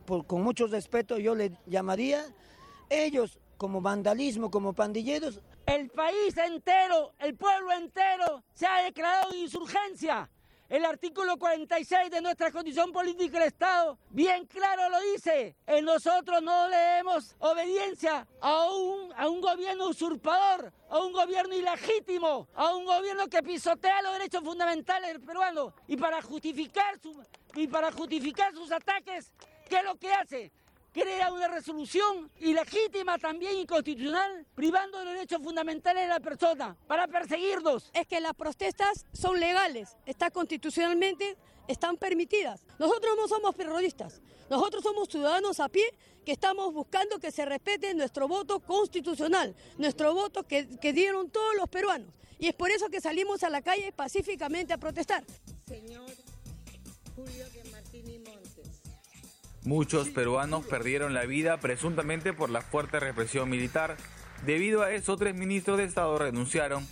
por, con mucho respeto, yo le llamaría, ellos como vandalismo, como pandilleros. El país entero, el pueblo entero se ha declarado en insurgencia. El artículo cuarenta y seis de nuestra Constitución Política del Estado bien claro lo dice. En nosotros no leemos obediencia a un, a un gobierno usurpador, a un gobierno ilegítimo, a un gobierno que pisotea los derechos fundamentales del peruano. Y para justificar, su, y para justificar sus ataques, ¿qué es lo que hace? Crea una resolución ilegítima, también inconstitucional, privando de los derechos fundamentales de la persona, para perseguirnos. Es que las protestas son legales, está constitucionalmente, están permitidas. Nosotros no somos terroristas, nosotros somos ciudadanos a pie que estamos buscando que se respete nuestro voto constitucional, nuestro voto que, que dieron todos los peruanos. Y es por eso que salimos a la calle pacíficamente a protestar. Señor Julio de Martini Montes. Muchos peruanos perdieron la vida presuntamente por la fuerte represión militar. Debido a eso, tres ministros de Estado renunciaron.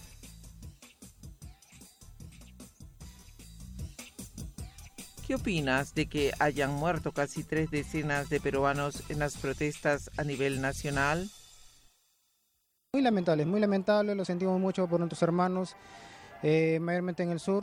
¿Qué opinas de que hayan muerto casi tres decenas de peruanos en las protestas a nivel nacional? Muy lamentable, muy lamentable, lo sentimos mucho por nuestros hermanos, eh, mayormente en el sur.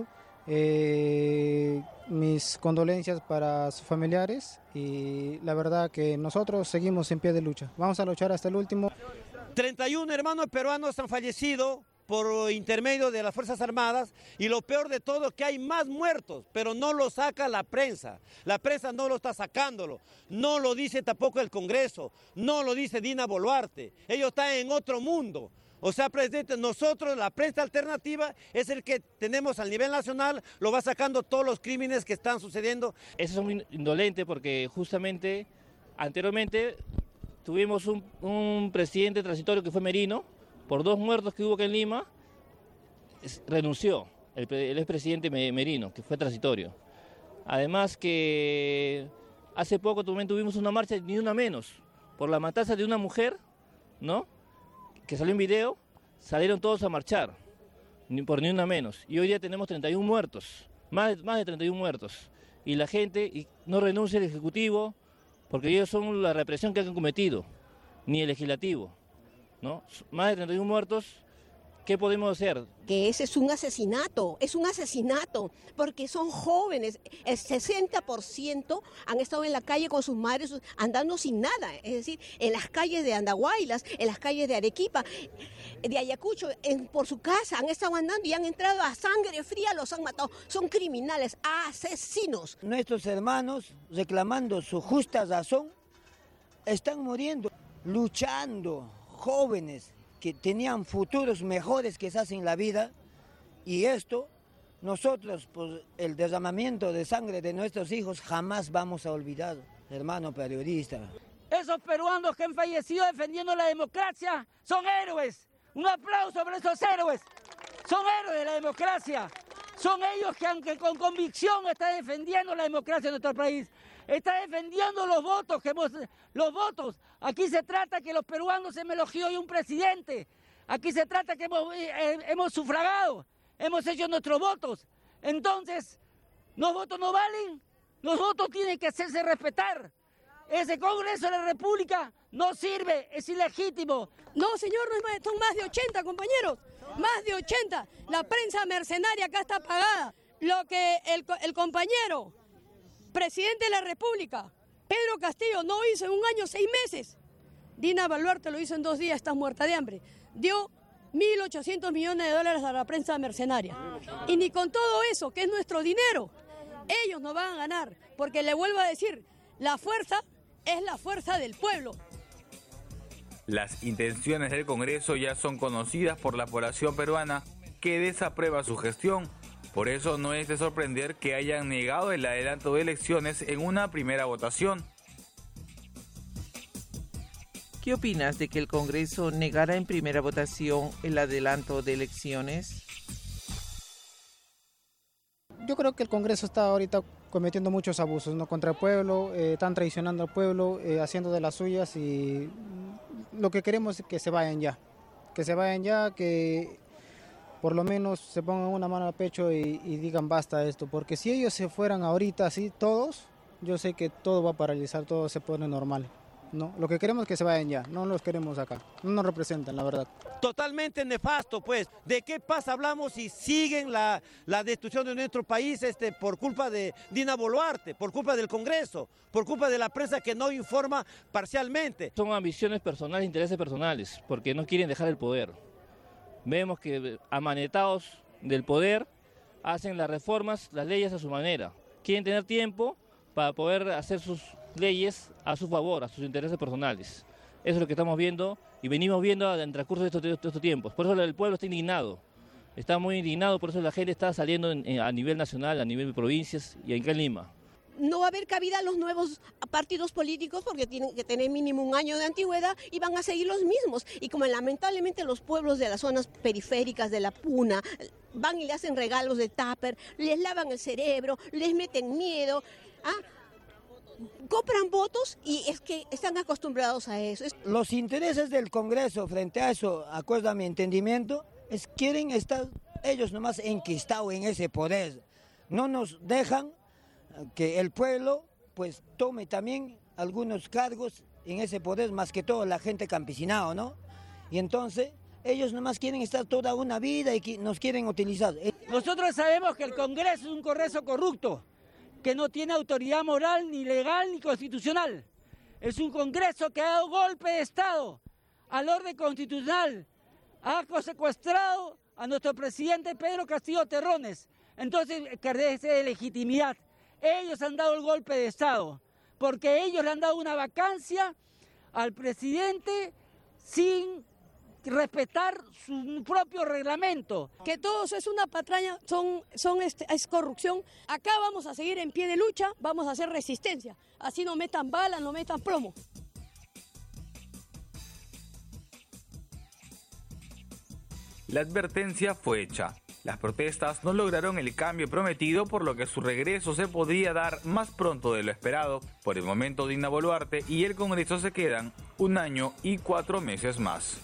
Eh, mis condolencias para sus familiares y la verdad que nosotros seguimos en pie de lucha. Vamos a luchar hasta el último. treinta y uno hermanos peruanos han fallecido por intermedio de las Fuerzas Armadas y lo peor de todo es que hay más muertos, pero no lo saca la prensa. La prensa no lo está sacándolo, no lo dice tampoco el Congreso, no lo dice Dina Boluarte. Ellos están en otro mundo. O sea, presidente, nosotros, la prensa alternativa, es el que tenemos al nivel nacional, lo va sacando todos los crímenes que están sucediendo. Eso es muy indolente porque justamente, anteriormente, tuvimos un, un presidente transitorio que fue Merino, por dos muertos que hubo aquí en Lima, es, renunció el, el expresidente Merino, que fue transitorio. Además que hace poco también tuvimos una marcha, ni una menos, por la matanza de una mujer, ¿no?, que salió en video, salieron todos a marchar, ni por ni una menos. Y hoy día tenemos treinta y uno muertos, más de, más de treinta y uno muertos. Y la gente y no renuncia el Ejecutivo, porque ellos son la represión que han cometido, ni el Legislativo, ¿no? Más de treinta y uno muertos. ¿Qué podemos hacer? Que ese es un asesinato, es un asesinato, porque son jóvenes, el sesenta por ciento han estado en la calle con sus madres andando sin nada, es decir, en las calles de Andahuaylas, en las calles de Arequipa, de Ayacucho, en, por su casa han estado andando y han entrado a sangre fría, los han matado, son criminales, asesinos. Nuestros hermanos, reclamando su justa razón, están muriendo, luchando, jóvenes, que tenían futuros mejores quizás en la vida, y esto nosotros por el derramamiento de sangre de nuestros hijos jamás vamos a olvidar, hermano periodista. Esos peruanos que han fallecido defendiendo la democracia son héroes. Un aplauso para esos héroes. Son héroes de la democracia. Son ellos que aunque con convicción están defendiendo la democracia en nuestro país. Está defendiendo los votos, que hemos, los votos. Aquí se trata que los peruanos hemos elegido hoy un presidente. Aquí se trata que hemos, eh, hemos sufragado, hemos hecho nuestros votos. Entonces, ¿los votos no valen? Los votos tienen que hacerse respetar. Ese Congreso de la República no sirve, es ilegítimo. No, señor, no es más, son más de ochenta, compañeros. Más de ochenta. La prensa mercenaria acá está pagada. Lo que el, el compañero presidente de la República, Pedro Castillo, no hizo en un año, seis meses. Dina Boluarte lo hizo en dos días, estás muerta de hambre. Dio mil ochocientos millones de dólares a la prensa mercenaria. Y ni con todo eso, que es nuestro dinero, ellos no van a ganar. Porque le vuelvo a decir, la fuerza es la fuerza del pueblo. Las intenciones del Congreso ya son conocidas por la población peruana, que desaprueba su gestión. Por eso no es de sorprender que hayan negado el adelanto de elecciones en una primera votación. ¿Qué opinas de que el Congreso negara en primera votación el adelanto de elecciones? Yo creo que el Congreso está ahorita cometiendo muchos abusos, ¿no?, contra el pueblo, eh, están traicionando al pueblo, eh, haciendo de las suyas, y lo que queremos es que se vayan ya, que se vayan ya, que por lo menos se pongan una mano al pecho y, y digan basta esto, porque si ellos se fueran ahorita así todos, yo sé que todo va a paralizar, todo se pone normal. No, lo que queremos es que se vayan ya, no los queremos acá, no nos representan, la verdad. Totalmente nefasto, pues. ¿De qué paz hablamos si siguen la, la destrucción de nuestro país este, por culpa de Dina Boluarte, por culpa del Congreso, por culpa de la prensa que no informa parcialmente? Son ambiciones personales, intereses personales, porque no quieren dejar el poder. Vemos que amanetados del poder hacen las reformas, las leyes a su manera. Quieren tener tiempo para poder hacer sus leyes a su favor, a sus intereses personales. Eso es lo que estamos viendo y venimos viendo en el transcurso de estos, de estos tiempos. Por eso el pueblo está indignado, está muy indignado, por eso la gente está saliendo en, en, a nivel nacional, a nivel de provincias y acá en Lima. No va a haber cabida a los nuevos partidos políticos porque tienen que tener mínimo un año de antigüedad y van a seguir los mismos. Y como lamentablemente los pueblos de las zonas periféricas de la Puna van y le hacen regalos de tupper, les lavan el cerebro, les meten miedo, ¿ah? compran votos y es que están acostumbrados a eso. Los intereses del Congreso frente a eso, acuerdo a mi entendimiento, es quieren estar ellos nomás enquistados en ese poder. No nos dejan que el pueblo pues tome también algunos cargos en ese poder, más que todo la gente campesinado, ¿no? Y entonces ellos nomás quieren estar toda una vida y nos quieren utilizar. Nosotros sabemos que el Congreso es un Congreso corrupto, que no tiene autoridad moral, ni legal, ni constitucional. Es un Congreso que ha dado golpe de Estado al orden constitucional. Ha secuestrado a nuestro presidente Pedro Castillo Terrones. Entonces carece de legitimidad. Ellos han dado el golpe de Estado, porque ellos le han dado una vacancia al presidente sin respetar su propio reglamento. Que todo eso es una patraña, son, son este, es corrupción. Acá vamos a seguir en pie de lucha, vamos a hacer resistencia. Así no metan balas, no metan plomo. La advertencia fue hecha. Las protestas no lograron el cambio prometido, por lo que su regreso se podría dar más pronto de lo esperado. Por el momento, Dina Boluarte y el Congreso se quedan un año y cuatro meses más.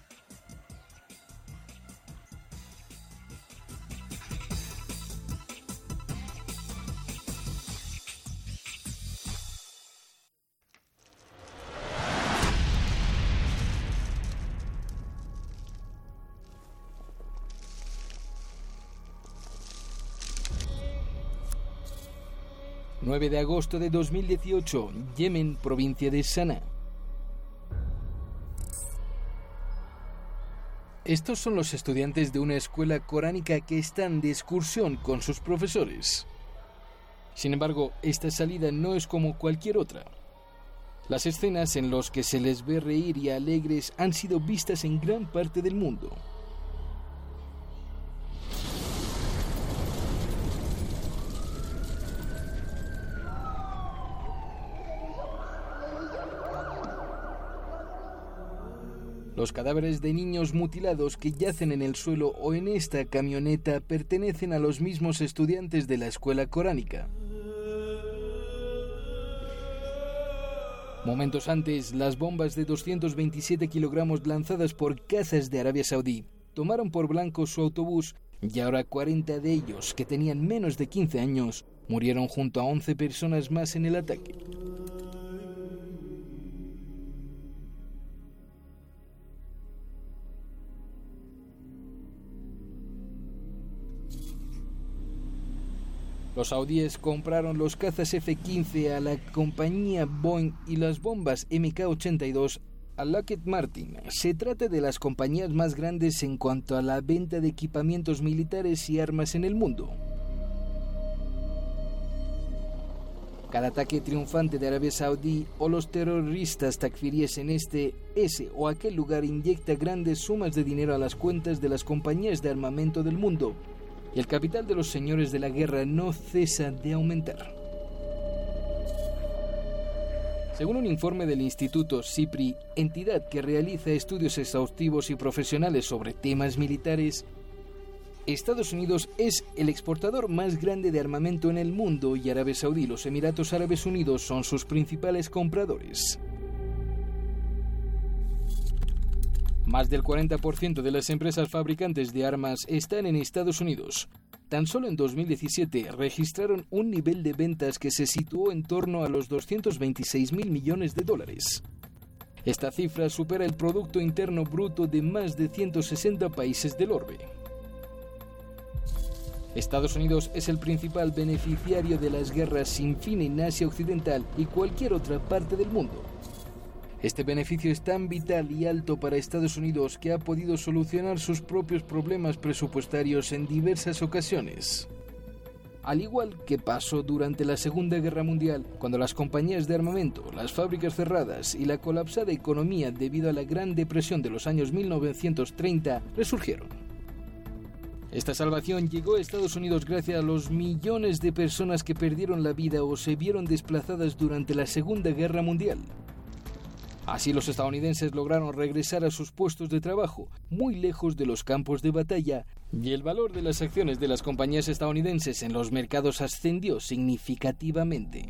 nueve de agosto de dos mil dieciocho, Yemen, provincia de Saná. Estos son los estudiantes de una escuela coránica que están de excursión con sus profesores. Sin embargo, esta salida no es como cualquier otra. Las escenas en las que se les ve reír y alegres han sido vistas en gran parte del mundo. Los cadáveres de niños mutilados que yacen en el suelo o en esta camioneta pertenecen a los mismos estudiantes de la escuela coránica. Momentos antes, las bombas de doscientos veintisiete kilogramos lanzadas por cazas de Arabia Saudí tomaron por blanco su autobús y ahora cuarenta de ellos, que tenían menos de quince años, murieron junto a once personas más en el ataque. Los saudíes compraron los cazas F quince a la compañía Boeing y las bombas M K ochenta y dos a Lockheed Martin. Se trata de las compañías más grandes en cuanto a la venta de equipamientos militares y armas en el mundo. Cada ataque triunfante de Arabia Saudí o los terroristas takfiríes en este, ese o aquel lugar inyecta grandes sumas de dinero a las cuentas de las compañías de armamento del mundo. Y el capital de los señores de la guerra no cesa de aumentar. Según un informe del Instituto SIPRI, entidad que realiza estudios exhaustivos y profesionales sobre temas militares, Estados Unidos es el exportador más grande de armamento en el mundo y Arabia Saudí y los Emiratos Árabes Unidos son sus principales compradores. Más del cuarenta por ciento de las empresas fabricantes de armas están en Estados Unidos. tan solo en dos mil diecisiete registraron un nivel de ventas que se situó en torno a los doscientos veintiséis mil millones de dólares. Esta cifra supera el Producto Interno Bruto de más de ciento sesenta países del orbe. Estados Unidos es el principal beneficiario de las guerras sin fin en Asia Occidental y cualquier otra parte del mundo. Este beneficio es tan vital y alto para Estados Unidos que ha podido solucionar sus propios problemas presupuestarios en diversas ocasiones. Al igual que pasó durante la Segunda Guerra Mundial, cuando las compañías de armamento, las fábricas cerradas y la colapsada economía debido a la Gran Depresión de los años mil novecientos treinta resurgieron. Esta salvación llegó a Estados Unidos gracias a los millones de personas que perdieron la vida o se vieron desplazadas durante la Segunda Guerra Mundial. Así los estadounidenses lograron regresar a sus puestos de trabajo, muy lejos de los campos de batalla, y el valor de las acciones de las compañías estadounidenses en los mercados ascendió significativamente.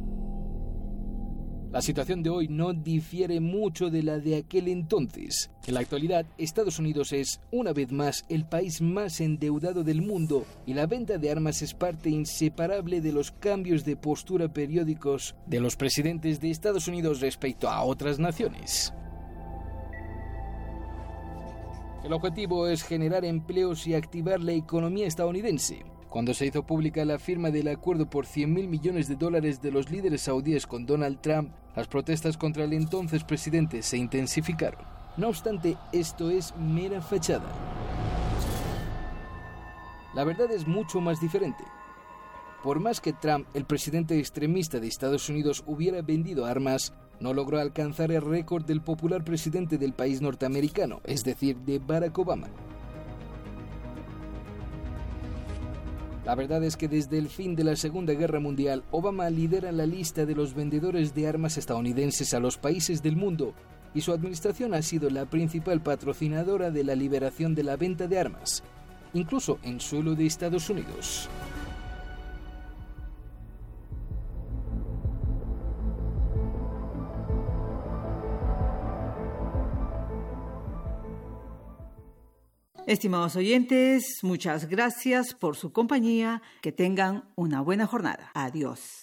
La situación de hoy no difiere mucho de la de aquel entonces. En la actualidad, Estados Unidos es, una vez más, el país más endeudado del mundo y la venta de armas es parte inseparable de los cambios de postura periódicos de los presidentes de Estados Unidos respecto a otras naciones. El objetivo es generar empleos y activar la economía estadounidense. Cuando se hizo pública la firma del acuerdo por cien mil millones de dólares de los líderes saudíes con Donald Trump, las protestas contra el entonces presidente se intensificaron. No obstante, esto es mera fachada. La verdad es mucho más diferente. Por más que Trump, el presidente extremista de Estados Unidos, hubiera vendido armas, no logró alcanzar el récord del popular presidente del país norteamericano, es decir, de Barack Obama. La verdad es que desde el fin de la Segunda Guerra Mundial, Obama lidera la lista de los vendedores de armas estadounidenses a los países del mundo y su administración ha sido la principal patrocinadora de la liberación de la venta de armas, incluso en suelo de Estados Unidos. Estimados oyentes, muchas gracias por su compañía. Que tengan una buena jornada. Adiós.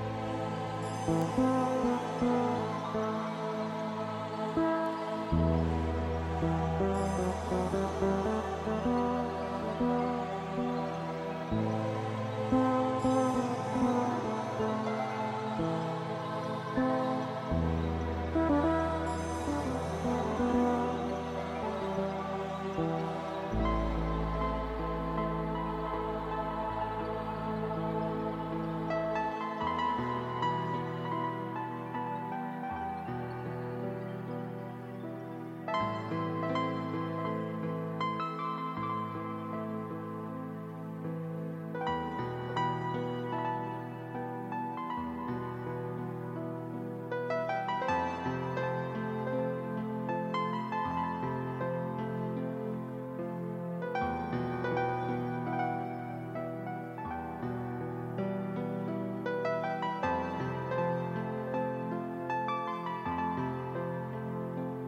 Thank you.